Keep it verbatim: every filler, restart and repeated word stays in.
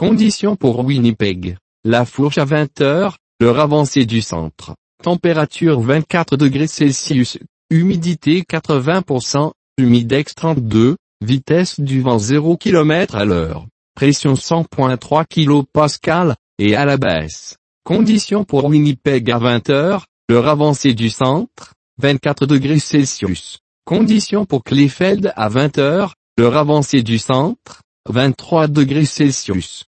Conditions pour Winnipeg. La Fourche à vingt heures, l'heure avancée du centre. Température vingt-quatre degrés Celsius. Humidité quatre-vingts pour cent. Humidex trente-deux. Vitesse du vent zéro kilomètre à l'heure. Pression cent virgule trois kilopascales, et à la baisse. Conditions pour Winnipeg à vingt heures, l'heure avancée du centre. vingt-quatre degrés Celsius. Conditions pour Krefeld à vingt heures, l'heure avancée du centre. vingt-trois degrés Celsius.